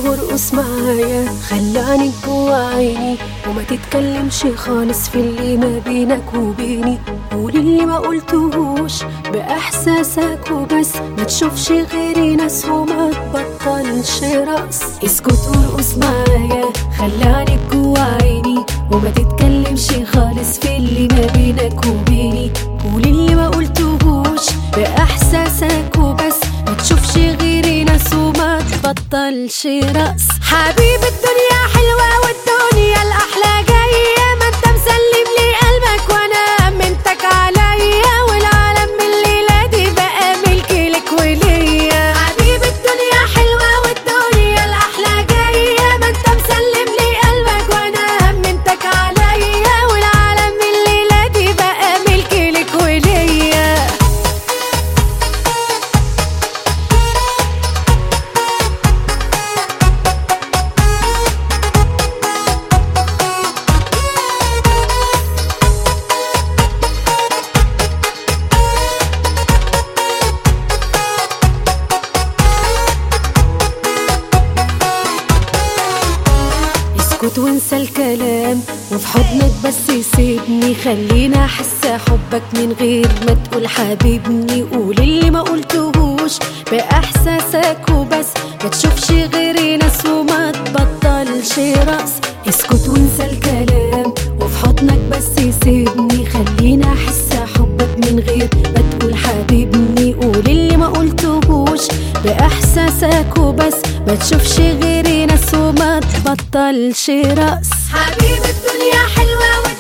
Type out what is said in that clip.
وارقص معايا، خلاني جوا عيني وما تتكلمش خالص في اللي ما بينك وبيني. قول اللي ما قلتهوش بإحساسك وبس، ما تشوفش غيري ناس وما تبطلش رقص. اسكت وارقص معايا، خلاني جوا عيني وما تتكلمش خالص في اللي ما بينك وبيني. قول اللي ما قلتهوش بإحساسك وبس، ما تشوفش غيري ناس وما تبطلش رقص. حبيب الدنيا حلوة والدنيا الأحلى جاية، ما انت مسلم لي قلبك وانا أمنتك عليا، والعالم من الليلة دي بقى ملكي لك وليا. حبيب الدنيا حلوة والدنيا الأحلى جاية، ما انت مسلم لي قلبك وانا أمنتك عليا، والعالم من الليلة دي بقى ملكي لك وليا. اسكت وانسى الكلام وفي حضنك بس يسيبني، خلينا احس حبك من غير ما تقول حبيبني. قول اللي ما قلتهوش باحساسك وبس، ما تشوفش غيري ناس وما تبطلش رقص. اسكت وانسى الكلام وفي حضنك بس يسيبني، خلينا احس حبك من غير ما تقول حبيبني. قول اللي ما قلتهوش باحساسك وبس، ما تشوفش غيري ناس وما تبطلش رقص. حبيب الدنيا حلوة